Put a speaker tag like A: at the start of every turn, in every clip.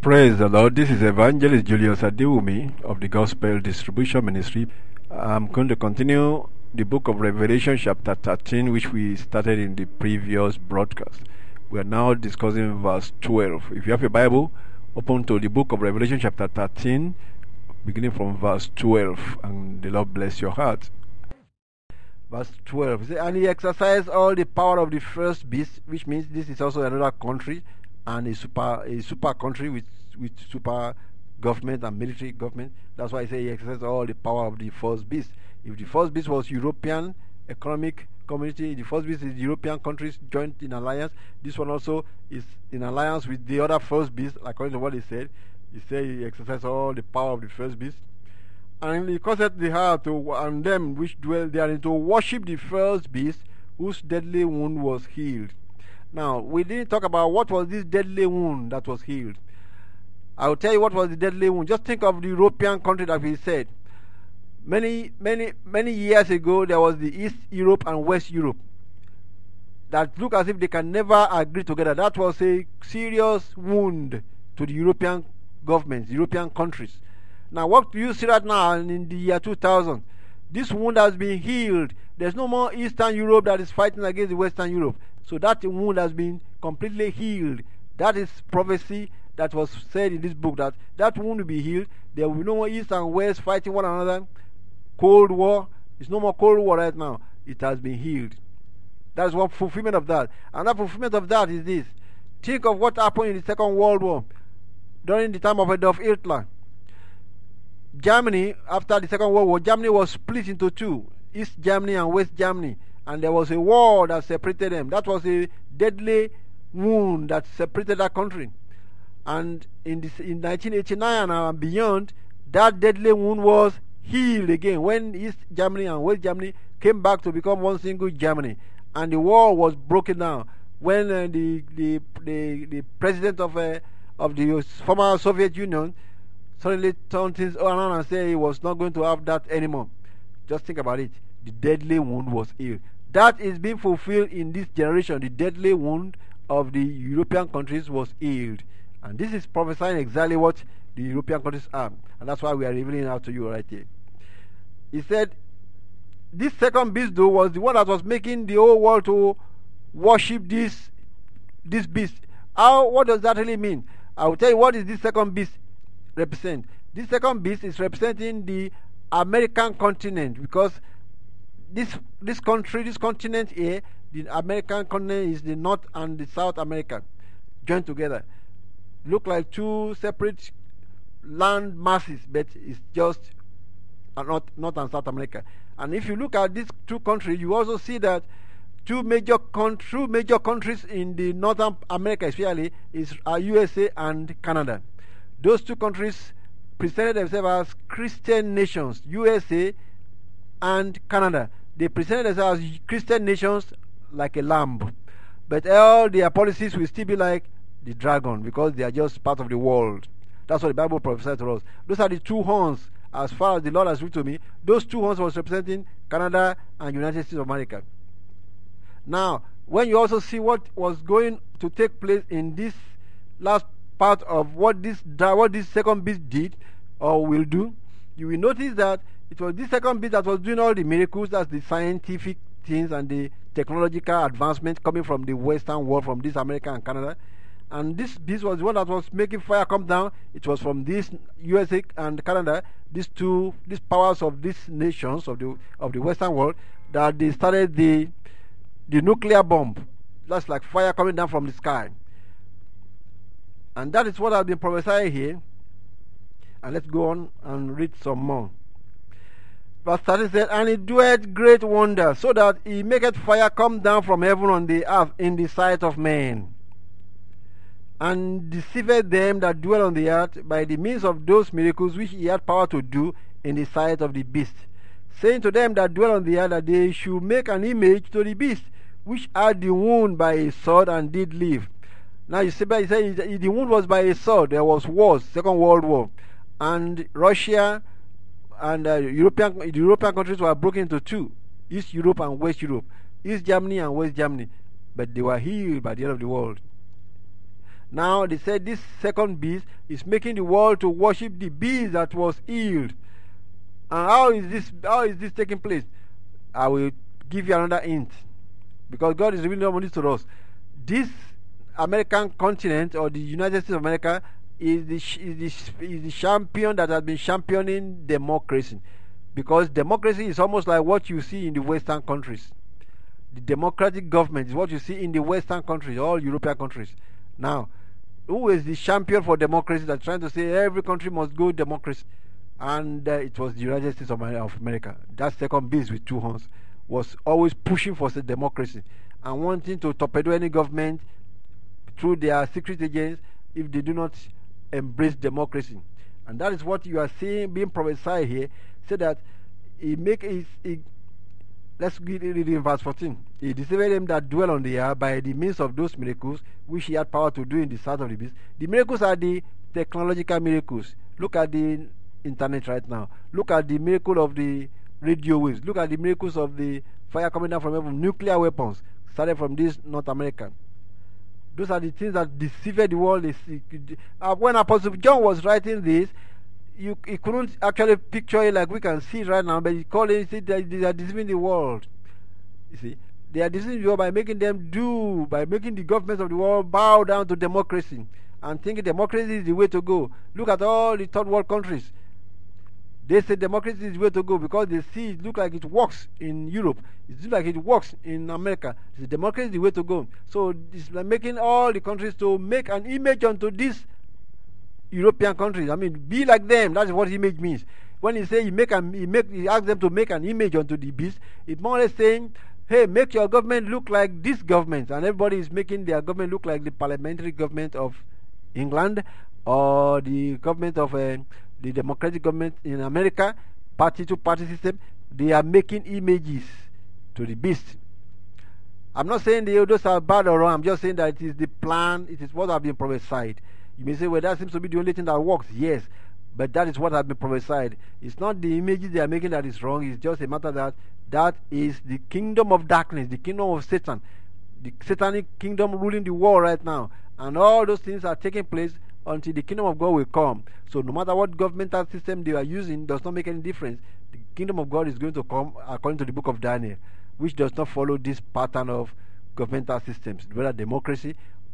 A: Praise the Lord. This is Evangelist Julius Adewumi of the Gospel Distribution Ministry. I'm going to continue the book of Revelation chapter 13, which we started in the previous broadcast. We are now discussing verse 12. If you have a Bible, open to the book of Revelation chapter 13, beginning from verse 12, and the Lord bless your heart. Verse 12, and he exercised all the power of the first beast, which means this is also another country, and a super country with super government and military government. That's why I say he exercises all the power of the first beast. If the first beast was European economic community, the first beast is European countries joined in alliance. This one also is in alliance with the other first beast, according to what he said. He said he exercises all the power of the first beast. And he caused the heart and them which dwell therein to worship the first beast, whose deadly wound was healed. Now, we didn't talk about what was this deadly wound that was healed. I will tell you what was the deadly wound. Just think of the European country that we said. Many years ago, there was the East Europe and West Europe that look as if they can never agree together. That was a serious wound to the European governments, European countries. Now, what do you see right now in the year 2000? This wound has been healed. There's no more Eastern Europe that is fighting against the Western Europe. So that wound has been completely healed. That is prophecy that was said in this book, that wound will be healed. There will be no more East and West fighting one another. Cold War. It's no more Cold War right now. It has been healed. That's what fulfillment of that. Another fulfillment of that is this. Think of what happened in the Second World War during the time of Adolf Hitler. Germany, after the Second World War, Germany was split into two, East Germany and West Germany, and there was a war that separated them. That was a deadly wound that separated that country. And in 1989 and beyond, that deadly wound was healed again when East Germany and West Germany came back to become one single Germany, and the war was broken down when the president of the former Soviet Union suddenly turned things around and said he was not going to have that anymore. Just think about it. The deadly wound was healed. That is being fulfilled in this generation. The deadly wound of the European countries was healed. And this is prophesying exactly what the European countries are. And that's why we are revealing it out to you right here. He said, this second beast though was the one that was making the whole world to worship this beast. What does that really mean? I will tell you what is this second beast represent. This second beast is representing the American continent, because this continent here, the American continent, is the North and the South America joined together. Look like two separate land masses, but it's just North and South America. And if you look at these two countries, you also see that two major countries in the Northern America especially is USA and Canada. Those two countries presented themselves as Christian nations, USA and Canada. They presented themselves as Christian nations like a lamb. But all their policies will still be like the dragon, because they are just part of the world. That's what the Bible prophesied to us. Those are the two horns, as far as the Lord has revealed to me. Those two horns was representing Canada and United States of America. Now, when you also see what was going to take place in this last part of what this second beast did or will do, you will notice that it was this second beast that was doing all the miracles. That's the scientific things and the technological advancement coming from the Western world, from this America and Canada. And this beast was the one that was making fire come down. It was from this USA and Canada, these powers of these nations of the Western world, that they started the nuclear bomb. That's like fire coming down from the sky. And that is what I've been prophesying here. And let's go on and read some more. Verse 30 said, and he doeth great wonders, so that he maketh fire come down from heaven on the earth in the sight of men, and deceiveth them that dwell on the earth by the means of those miracles which he had power to do in the sight of the beast, saying to them that dwell on the earth that they should make an image to the beast, which had the wound by a sword and did live. Now you see, he said the wound was by a sword. There was wars, Second World War, and Russia and the European countries were broken into two, East Europe and West Europe, East Germany and West Germany, but they were healed by the end of the world. Now they said this second beast is making the world to worship the beast that was healed. And how is this taking place? I will give you another hint, because God is revealing all this to us. This American continent, or the United States of America, is the champion that has been championing democracy, because democracy is almost like what you see in the Western countries. The democratic government is what you see in the Western countries, all European countries. Now, who is the champion for democracy that's trying to say every country must go democracy? And it was the United States of America. That second beast with two horns was always pushing for democracy and wanting to torpedo any government through their secret agents if they do not embrace democracy. And that is what you are seeing being prophesied here. So that let's read it in verse 14. He deceived them that dwell on the earth by the means of those miracles which he had power to do in the sight of the beast. The miracles are the technological miracles. Look at the internet right now. Look at the miracle of the radio waves. Look at the miracles of the fire coming down from heaven. Nuclear weapons started from this North America. Those are the things that deceived the world. When Apostle John was writing this, he couldn't actually picture it like we can see it right now, but he called it, he said that they are deceiving the world. You see, they are deceiving the world by making the governments of the world bow down to democracy and thinking democracy is the way to go. Look at all the third world countries. They say democracy is the way to go because they see it look like it works in Europe. It looks like it works in America. The democracy is the way to go. So it's like making all the countries to make an image onto these European countries. I mean, be like them. That's what image means. When he say he asks them to make an image onto the beast, it's more or less saying, hey, make your government look like this government, and everybody is making their government look like the parliamentary government of England or the government of the democratic government in America, party to party system. They are making images to the beast. I'm not saying those are bad or wrong. I'm just saying that it is the plan. It is what has been prophesied. You may say, well, that seems to be the only thing that works. Yes, but that is what has been prophesied. It's not the images they are making that is wrong. It's just a matter that is the kingdom of darkness, the kingdom of Satan, the satanic kingdom ruling the world right now. And all those things are taking place until the kingdom of God will come. So no matter what governmental system they are using does not make any difference. The kingdom of God is going to come according to the book of Daniel, which does not follow this pattern of governmental systems, whether democracy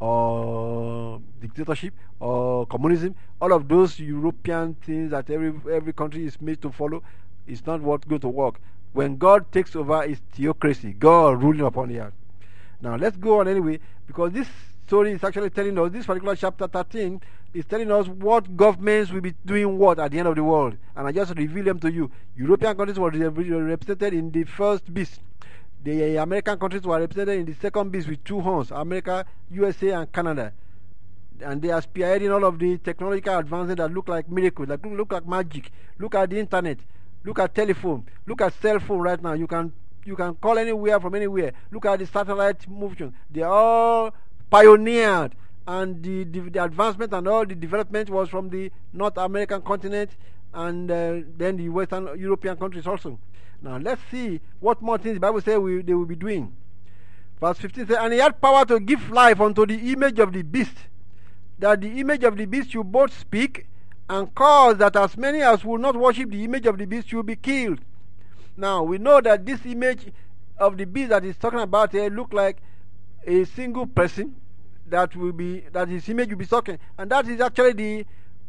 A: or dictatorship or communism. All of those European things that every country is made to follow is not what's going to work. When God takes over, it's theocracy, God ruling upon the earth. Now let's go on anyway, because this story is actually telling us, this particular chapter 13 is telling us what governments will be doing what at the end of the world. And I just reveal them to you. European countries were represented in the first beast. The American countries were represented in the second beast with two horns, America, USA, and Canada. And they are spearheading all of the technological advances that look like miracles, that look like magic. Look at the internet. Look at telephone. Look at cell phone right now. You can call anywhere from anywhere. Look at the satellite motion. They are all pioneered. And the advancement and all the development was from the North American continent and then the Western European countries also. Now let's see what more things the Bible says they will be doing. Verse 15 says, and he had power to give life unto the image of the beast, that the image of the beast should both speak and cause that as many as will not worship the image of the beast should be killed. Now we know that this image of the beast that he's talking about here look like a single person that his image will be talking, and that is actually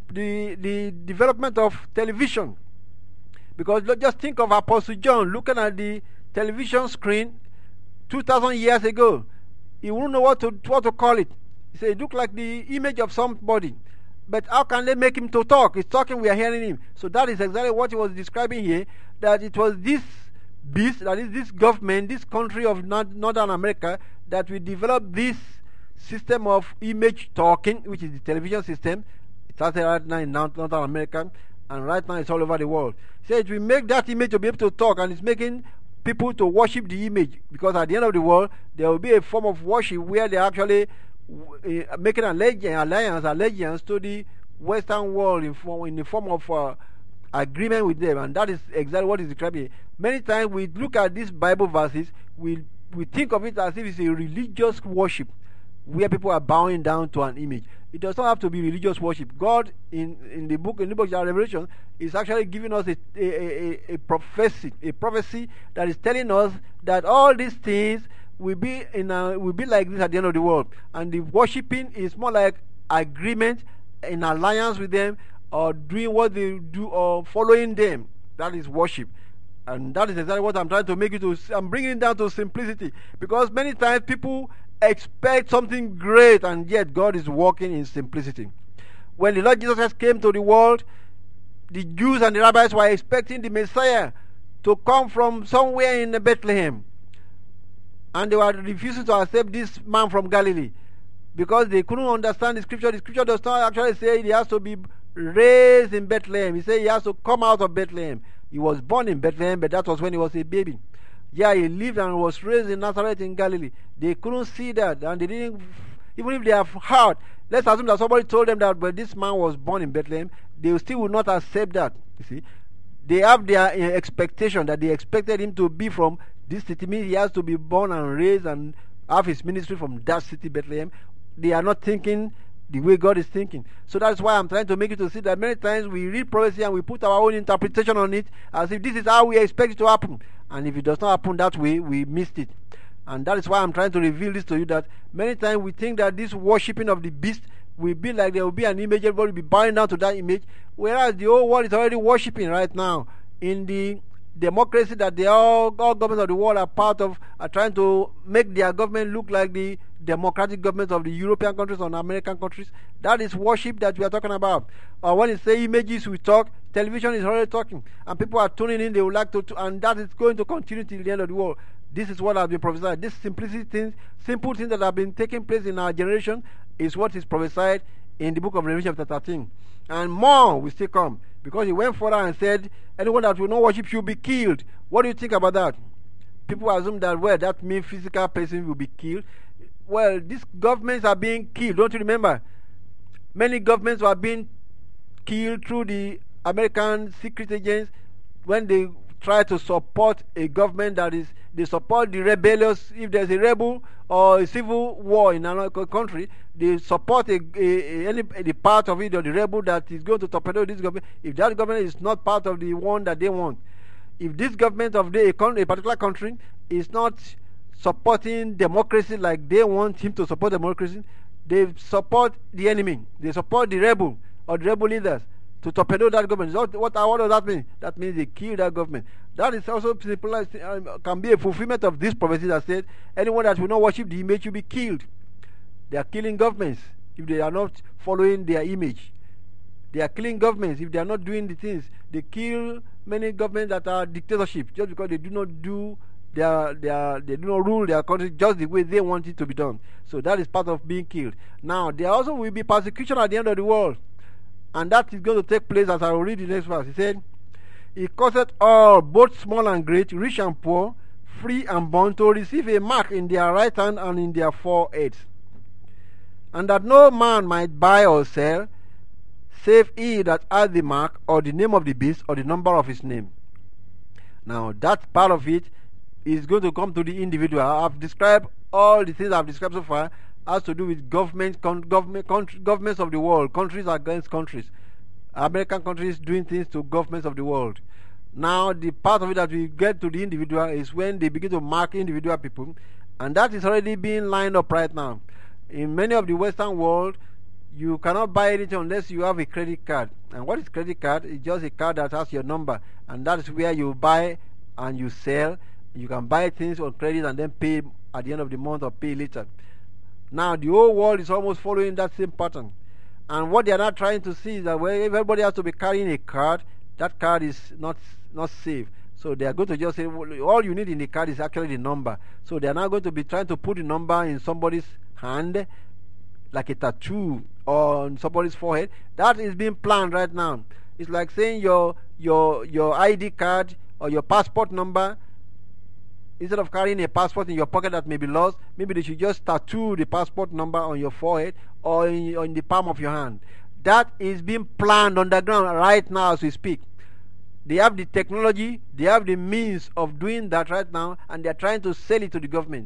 A: the development of television. Because just think of Apostle John looking at the television screen 2,000 years ago. He wouldn't know what to call it. He said it looked like the image of somebody. But how can they make him to talk? He's talking, we are hearing him. So that is exactly what he was describing here, that it was this beast, that is this government, this country of Northern America, that will develop this system of image talking, which is the television system. It started right now in Northern America, and right now it's all over the world. So it will make that image to be able to talk, and it's making people to worship the image, because at the end of the world there will be a form of worship where they actually making allegiance to the Western world in the form of agreement with them, and that is exactly what is described here. Many times we look at these Bible verses, we think of it as if it's a religious worship. where people are bowing down to an image. It does not have to be religious worship. God in the book of Revelation is actually giving us a prophecy that is telling us that all these things will be like this at the end of the world. And the worshiping is more like agreement, in alliance with them, or doing what they do, or following them. That is worship. And that is exactly what I'm trying to make it to. I'm bringing it down to simplicity, because many times people expect something great, and yet God is working in simplicity. When the Lord Jesus Christ came to the world, the Jews and the rabbis were expecting the Messiah to come from somewhere in Bethlehem, and they were refusing to accept this man from Galilee because they couldn't understand the scripture. The scripture does not actually say he has to be raised in Bethlehem. He said he has to come out of Bethlehem. He was born in Bethlehem, but that was when he was a baby. Yeah, he lived and was raised in Nazareth in Galilee. They couldn't see that, and they didn't, even if they have heard, let's assume that somebody told them that, but this man was born in Bethlehem, they still would not accept that. You see, they have their expectation that they expected him to be from this city, means he has to be born and raised and have his ministry from that city, Bethlehem. They are not thinking the way God is thinking. So that's why I'm trying to make you to see that many times we read prophecy and we put our own interpretation on it as if this is how we expect it to happen. And if it does not happen that way, we missed it. And that is why I'm trying to reveal this to you, that many times we think that this worshipping of the beast will be like there will be an image, everybody will be bowing down to that image, whereas the whole world is already worshipping right now in the democracy that all governments of the world are part of, are trying to make their government look like the democratic governments of the European countries or American countries. That is worship that we are talking about. Or when you say images, we talk, television is already talking, and people are tuning in, they would like to, and that is going to continue till the end of the world. This is what has been prophesied. This simplicity things, simple things that have been taking place in our generation is what is prophesied in the book of Revelation chapter 13. And more will still come, because he went further and said, anyone that will not worship should be killed. What do you think about that? People assume that, well, that means physical person will be killed. Well, these governments are being killed. Don't you remember? Many governments were being killed through the American secret agents when they try to support a government that is, they support the rebellious. If there's a rebel or a civil war in another country, they support any part of it, or the rebel that is going to torpedo this government. If that government is not part of the one that they want, if this government of a particular country is not supporting democracy like they want him to support democracy, they support the enemy. They support the rebel or the rebel leaders to torpedo that government. What does that mean? That means they kill that government. That is also can be a fulfillment of this prophecy that said, anyone that will not worship the image will be killed. They are killing governments if they are not following their image. They are killing governments if they are not doing the things. They kill many governments that are dictatorships just because they do not do they do not rule their country just the way they want it to be done. So that is part of being killed. Now there also will be persecution at the end of the world, and that is going to take place, as I will read the next verse. He said, he causeth all, both small and great, rich and poor, free and bond, to receive a mark in their right hand and in their foreheads, and that no man might buy or sell, save he that hath the mark, or the name of the beast, or the number of his name. Now that part of it is going to come to the individual. I've described all the things I've described so far has to do with governments of the world, countries against countries, American countries doing things to governments of the world. Now the part of it that we get to the individual is when they begin to mark individual people, and that is already being lined up right now. In many of the Western world, you cannot buy anything unless you have a credit card. And what is credit card? It's just a card that has your number, and that is where you buy and you sell. You can buy things on credit and then pay at the end of the month or pay later. Now the whole world is almost following that same pattern. And what they are not trying to see is that if everybody has to be carrying a card, that card is not safe. So they are going to just say, well, all you need in the card is actually the number. So they are now going to be trying to put the number in somebody's hand, like a tattoo, or on somebody's forehead. That is being planned right now. It's like saying your ID card or your passport number, instead of carrying a passport in your pocket that may be lost, maybe they should just tattoo the passport number on your forehead or in the palm of your hand. That is being planned on the ground right now as we speak. They have the technology, they have the means of doing that right now, and they are trying to sell it to the government.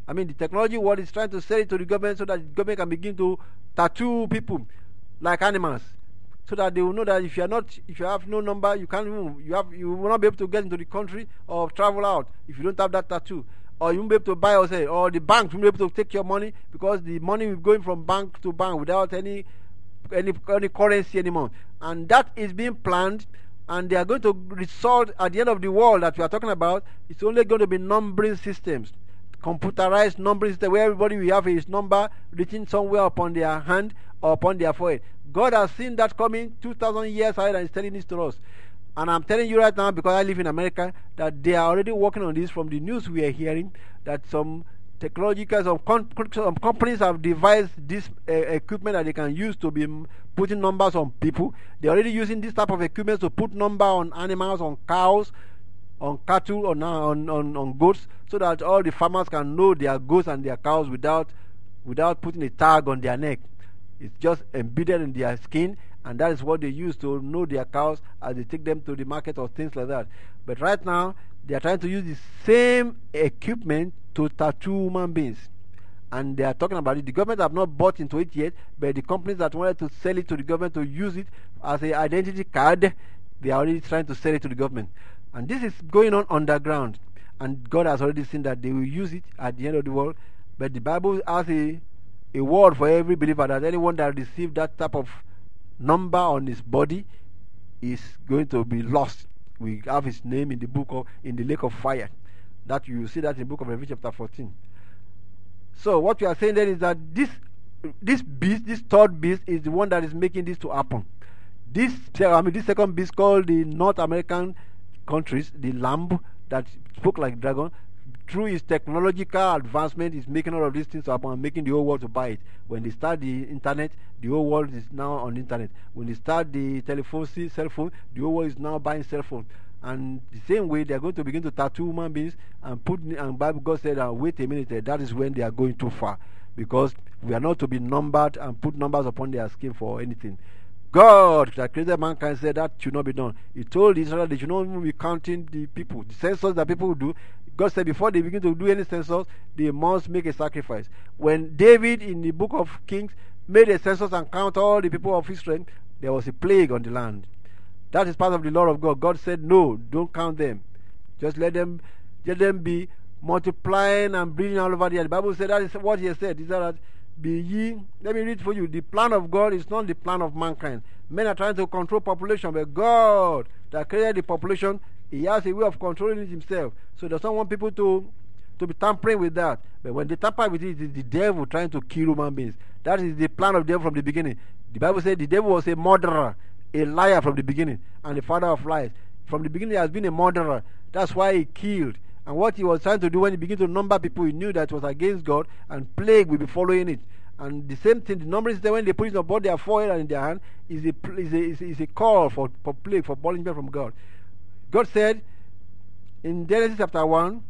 A: I mean, the technology world is trying to sell it to the government so that the government can begin to tattoo people like animals, so that they will know that if you have no number, you can't move. You will not be able to get into the country or travel out if you don't have that tattoo, or you won't be able to buy or sell, or the bank won't be able to take your money because the money is going from bank to bank without any currency anymore. And that is being planned, and they are going to result at the end of the world that we are talking about. It's only going to be numbering systems, computerized numbering system, where everybody will have his number written somewhere upon their hand or upon their forehead. God has seen that coming 2,000 years ahead and is telling this to us. And I'm telling you right now, because I live in America, that they are already working on this. From the news we are hearing that some technological, some companies have devised this equipment that they can use to be putting numbers on people. They're already using this type of equipment to put number on animals, on cows, on cattle, on goats, so that all the farmers can know their goats and their cows without putting a tag on their neck. It's just embedded in their skin, and that is what they use to know their cows as they take them to the market or things like that. But right now, they are trying to use the same equipment to tattoo human beings. And they are talking about it. The government have not bought into it yet, but the companies that wanted to sell it to the government to use it as an identity card, they are already trying to sell it to the government. And this is going on underground. And God has already seen that they will use it at the end of the world. But the Bible has a word for every believer, that anyone that received that type of number on his body is going to be lost. We have his name in the lake of fire. That you see that in the book of Revelation chapter 14. So what we are saying there is that this beast, this third beast, is the one that is making this to happen. This second beast, called the North American countries, the lamb that spoke like dragon, through his technological advancement, is making all of these things to happen and making the whole world to buy it. When they start the internet, the whole world is now on the internet. When they start the cell phone, the whole world is now buying cell phone. And the same way, they are going to begin to tattoo human beings and Bible, God said, wait a minute, that is when they are going too far, because we are not to be numbered and put numbers upon their skin for anything. God that created mankind said that should not be done. He told Israel they should not even be counting the people. The census that people do, God said before they begin to do any census, they must make a sacrifice. When David in the book of Kings made a census and counted all the people of Israel, there was a plague on the land. That is part of the law of God. God said, no, don't count them. Just let them be multiplying and breeding all over the earth. The Bible said that is what he said. He said that, be ye, let me read for you. The plan of God is not the plan of mankind. Men are trying to control population, but God that created the population, he has a way of controlling it himself. So he doesn't want people to be tampering with that. But when they tamper with it, it's the devil trying to kill human beings. That is the plan of the devil from the beginning. The Bible said the devil was a murderer, a liar from the beginning, and the father of lies. From the beginning, he has been a murderer. That's why he killed. And what he was trying to do when he began to number people, he knew that it was against God, and plague will be following it. And the same thing, the numbering system, when they put it above their forehead and in their hand, is a call for plague, for punishment from God. God said in Genesis chapter 1,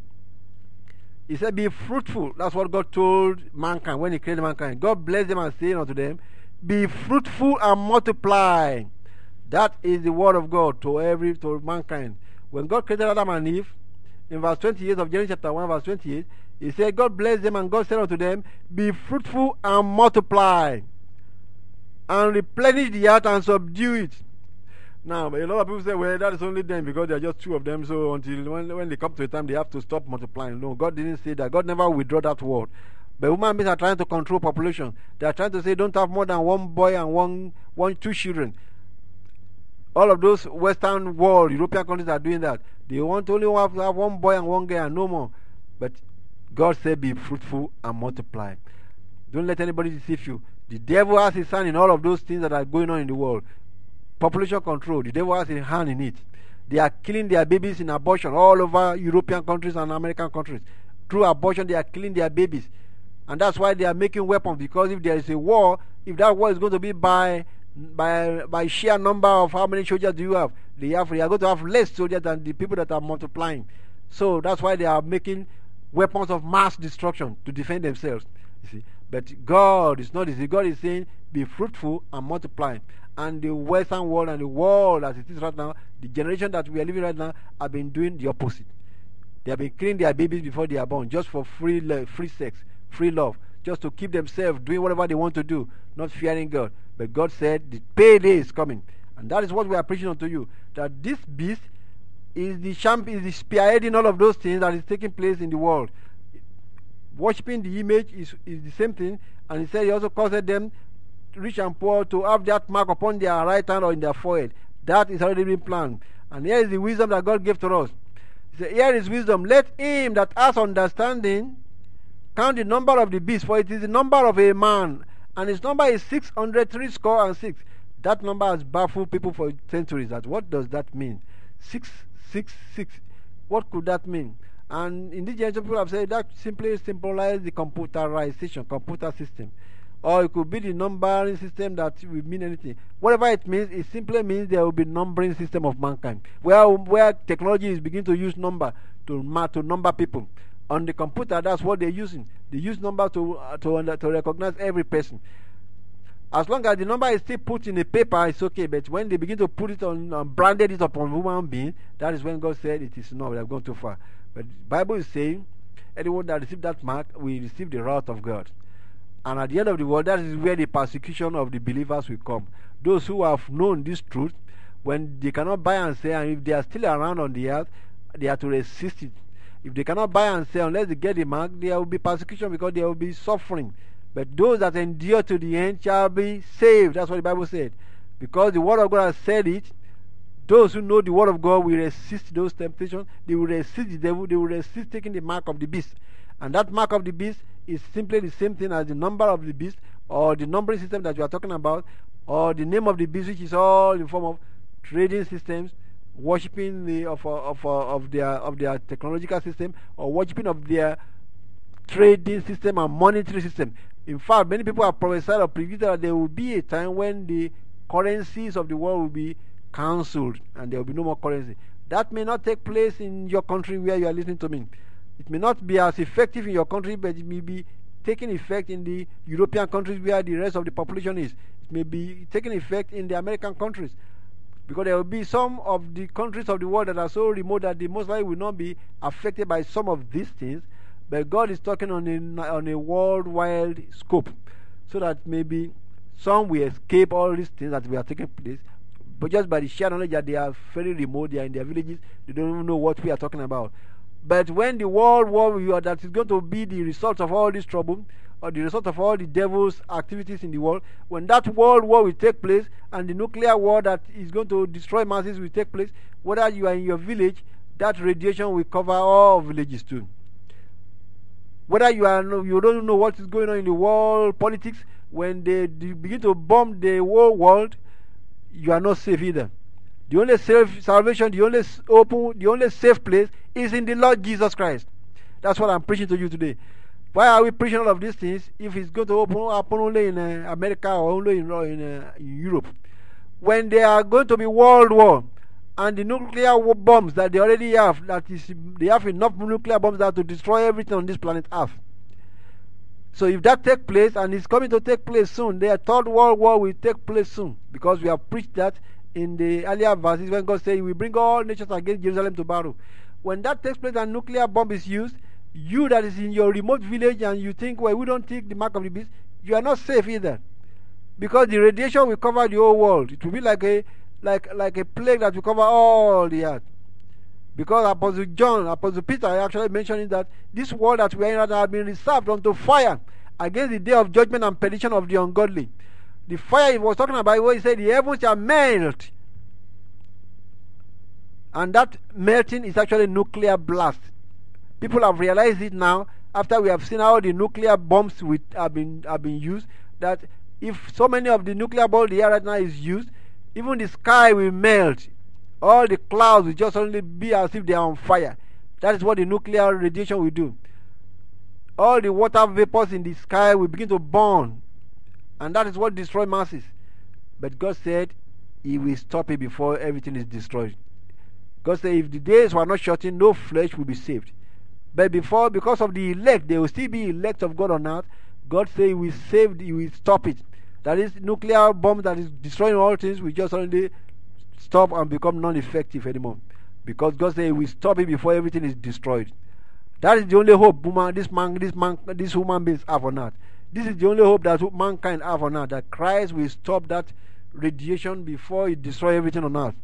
A: he said, be fruitful. That's what God told mankind when he created mankind. God blessed them and said unto them, be fruitful and multiply. That is the word of God to mankind. When God created Adam and Eve, in verse 28 of Genesis chapter 1, verse 28, he said, God blessed them and God said unto them, be fruitful and multiply, and replenish the earth and subdue it. Now, a lot of people say, well, that is only them because there are just two of them, so until when they come to a time, they have to stop multiplying. No, God didn't say that. God never withdrew that word. But human beings are trying to control population. They are trying to say, don't have more than one boy and two children. All of those Western world, European countries are doing that. They want only to have one boy and one girl and no more. But God said, be fruitful and multiply. Don't let anybody deceive you. The devil has his hand in all of those things that are going on in the world. Population control, the devil has his hand in it. They are killing their babies in abortion all over European countries and American countries. Through abortion, they are killing their babies. And that's why they are making weapons, because if there is a war, if that war is going to be by sheer number of how many soldiers do you have, they are going to have less soldiers than the people that are multiplying. So that's why they are making weapons of mass destruction to defend themselves. You see, but God is not easy. God is saying, be fruitful and multiply. And the Western world and the world as it is right now, the generation that we are living right now, have been doing the opposite. They have been killing their babies before they are born, just for free sex, free love, just to keep themselves doing whatever they want to do, not fearing God. But God said the payday is coming, and that is what we are preaching unto you. That this beast is the champion, is the spearheading all of those things that is taking place in the world. Worshipping the image is the same thing, and he said he also caused them, rich and poor, to have that mark upon their right hand or in their forehead. That is already been planned. And here is the wisdom that God gave to us. He said, here is wisdom. Let him that has understanding count the number of the beast, for it is the number of a man, and his number is 666. That number has baffled people for centuries. That what does that mean? 666. What could that mean? And in this generation, people have said that simply symbolizes the computer system. Or it could be the numbering system that will mean anything. Whatever it means, it simply means there will be numbering system of mankind. Where technology is beginning to use number to number people. On the computer, that's what they're using. They use number to recognize every person. As long as the number is still put in a paper, it's okay. But when they begin to put it on, branded it upon human being, that is when God said it is not. We have gone too far. But the Bible is saying, anyone that receives that mark will receive the wrath of God. And at the end of the world, that is where the persecution of the believers will come. Those who have known this truth, when they cannot buy and sell, and if they are still around on the earth, they have to resist it. If they cannot buy and sell unless they get the mark, there will be persecution because there will be suffering. But those that endure to the end shall be saved. That's what the Bible said. Because the word of God has said it, those who know the word of God will resist those temptations. They will resist the devil. They will resist taking the mark of the beast. And that mark of the beast is simply the same thing as the number of the beast, or the numbering system that we are talking about, or the name of the beast, which is all in form of trading systems, worshipping of their technological system, or worshipping of their trading system and monetary system. In fact, many people have prophesied or predicted that there will be a time when the currencies of the world will be cancelled and there will be no more currency. That may not take place in your country where you are listening to me. It may not be as effective in your country, but it may be taking effect in the European countries where the rest of the population is. It may be taking effect in the American countries, because there will be some of the countries of the world that are so remote that they most likely will not be affected by some of these things. But God is talking on a worldwide scope, so that maybe some will escape all these things that we are taking place, but just by the sheer knowledge that they are very remote, they are in their villages, they don't even know what we are talking about. But when the world war that is going to be the result of all this trouble, or the result of all the devil's activities in the world, when that world war will take place, and the nuclear war that is going to destroy masses will take place, whether you are in your village, that radiation will cover all villages too. Whether you don't know what is going on in the world politics, when they begin to bomb the whole world, you are not safe either. The only salvation, the only safe place is in the Lord Jesus Christ. That's what I'm preaching to you today. Why are we preaching all of these things if it's going to happen only in America or only in Europe? When there are going to be world war, and the nuclear bombs that they already have, they have enough nuclear bombs that to destroy everything on this planet Earth. So if that takes place, and it's coming to take place soon, the third world war will take place soon, because we have preached that in the earlier verses when God said, "We bring all nations against Jerusalem to battle." When that takes place and nuclear bomb is used, you that is in your remote village and you think, well, we don't take the mark of the beast, you are not safe either, because the radiation will cover the whole world. It will be like a plague that will cover all the earth. Because Apostle Peter actually mentioning that this world that we are in has been reserved unto fire against the day of judgment and perdition of the ungodly. The fire he was talking about, where he said the heavens shall melt, and that melting is actually nuclear blast. People have realized it now after we have seen how the nuclear bombs have been used, that if so many of the nuclear bombs the air right now is used, even the sky will melt. All the clouds will just only be as if they are on fire. That is what the nuclear radiation will do. All the water vapors in the sky will begin to burn, and that is what destroys masses. But God said He will stop it before everything is destroyed. God said if the days were not shortened, no flesh will be saved. But because of the elect, there will still be elect of God on earth. God said He will stop it. That is, nuclear bomb that is destroying all things will just only stop and become non-effective anymore. because God said He will stop it before everything is destroyed. That is the only hope these human beings have on earth. This is the only hope that mankind have on earth, that Christ will stop that radiation before it destroys everything on earth.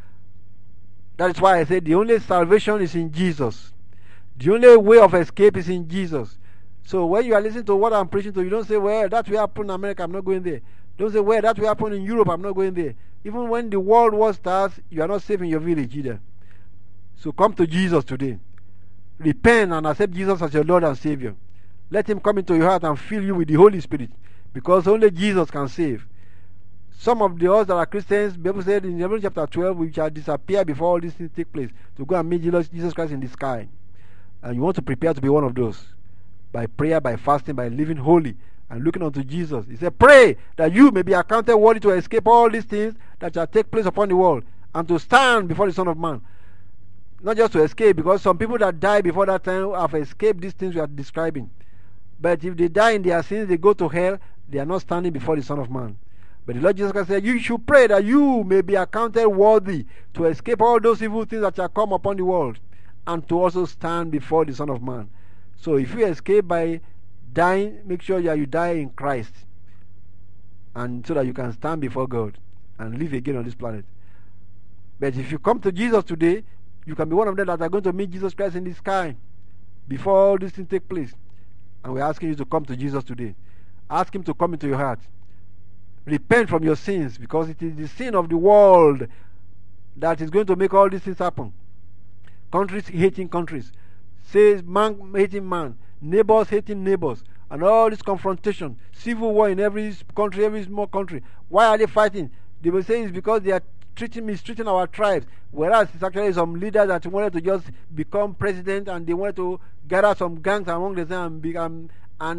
A: That is why I said the only salvation is in Jesus. The only way of escape is in Jesus. So when you are listening to what I'm preaching to, you don't say, well, that will happen in America, I'm not going there. Don't say, well, that will happen in Europe, I'm not going there. Even when the world war starts, you are not safe in your village either. So come to Jesus today. Repent and accept Jesus as your Lord and Savior. Let Him come into your heart and fill you with the Holy Spirit, because only Jesus can save. Some of us that are Christians, the Bible said in Revelation chapter 12, we shall disappear before all these things take place, to go and meet Jesus Christ in the sky. And you want to prepare to be one of those, by prayer, by fasting, by living holy and looking unto Jesus. He said, pray that you may be accounted worthy to escape all these things that shall take place upon the world, and to stand before the Son of Man. Not just to escape, because some people that die before that time have escaped these things we are describing. But if they die in their sins, they go to hell, they are not standing before the Son of Man. But the Lord Jesus Christ said, you should pray that you may be accounted worthy to escape all those evil things that shall come upon the world, and to also stand before the Son of Man. So if you escape by dying, make sure that you die in Christ, and so that you can stand before God and live again on this planet. But if you come to Jesus today, you can be one of them that are going to meet Jesus Christ in the sky before all these things take place. And we're asking you to come to Jesus today. Ask Him to come into your heart. Repent from your sins, because it is the sin of the world that is going to make all these things happen. Countries hating countries, says man hating man, neighbors hating neighbors, and all this confrontation, civil war in every country, every small country. Why are they fighting? They will say it's because they are mistreating our tribes, whereas it's actually some leaders that wanted to just become president, and they wanted to gather some gangs among them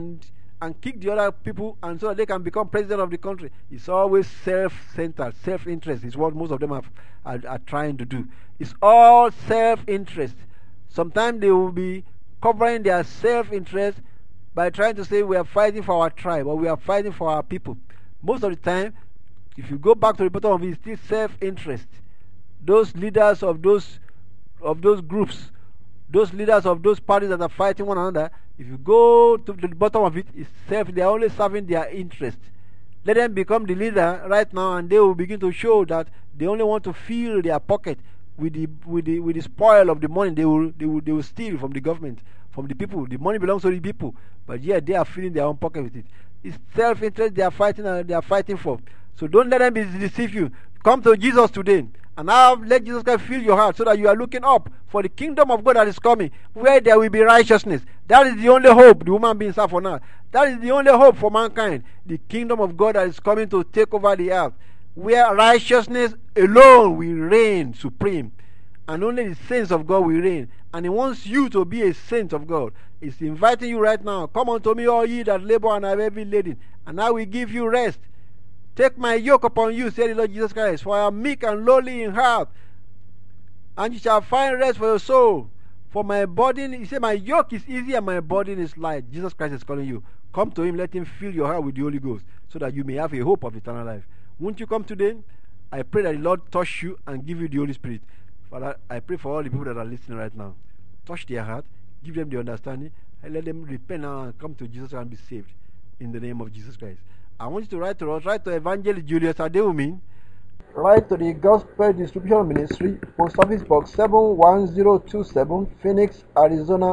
A: and kick the other people, and so that they can become president of the country. It's always self-centered, self-interest is what most of them are trying to do. It's all self-interest. Sometimes they will be covering their self-interest by trying to say we are fighting for our tribe, or we are fighting for our people. Most of the time, if you go back to the bottom of it, it's still self-interest. Those leaders of those groups, those leaders of those parties that are fighting one another, if you go to the bottom of it, it's self. They are only serving their interest. Let them become the leader right now, and they will begin to show that they only want to fill their pocket with the spoil of the money they will steal from the government, from the people. The money belongs to the people, but yet they are filling their own pocket with it. It's self-interest they are fighting for. So don't let them deceive you. Come to Jesus today, and now let Jesus Christ fill your heart, so that you are looking up for the kingdom of God that is coming, where there will be righteousness. That is the only hope the human beings have for now. That is the only hope for mankind. The kingdom of God that is coming to take over the earth, where righteousness alone will reign supreme, and only the saints of God will reign. And He wants you to be a saint of God. He's inviting you right now. Come unto me, all ye that labor and are heavy laden, and I will give you rest. Take my yoke upon you, said the Lord Jesus Christ, for I am meek and lowly in heart, and you shall find rest for your soul. For my burden, He said, my yoke is easy and my burden is light. Jesus Christ is calling you. Come to Him, let Him fill your heart with the Holy Ghost, so that you may have a hope of eternal life. Won't you come today? I pray that the Lord touch you and give you the Holy Spirit. Father, I pray for all the people that are listening right now. Touch their heart, give them the understanding, and let them repent now and come to Jesus and be saved. In the name of Jesus Christ. I want you to write to us. Write to Evangelist Julius Adewumi. Write to the Gospel Distribution Ministry, Post Office Box 71027, Phoenix, Arizona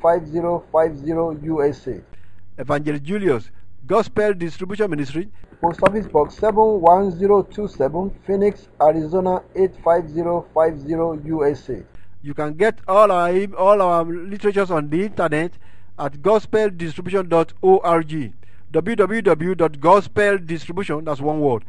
A: 85050, USA. Evangelist Julius, Gospel Distribution Ministry, Post Office Box 71027, Phoenix, Arizona 85050, USA. You can get all our literatures on the internet at gospeldistribution.org. www.gospeldistribution, that's one word,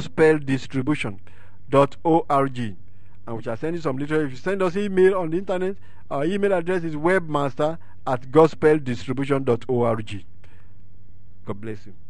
A: gospeldistribution.org. And we shall send you some literature. If you send us email on the internet, our email address is webmaster@gospeldistribution.org. God bless you.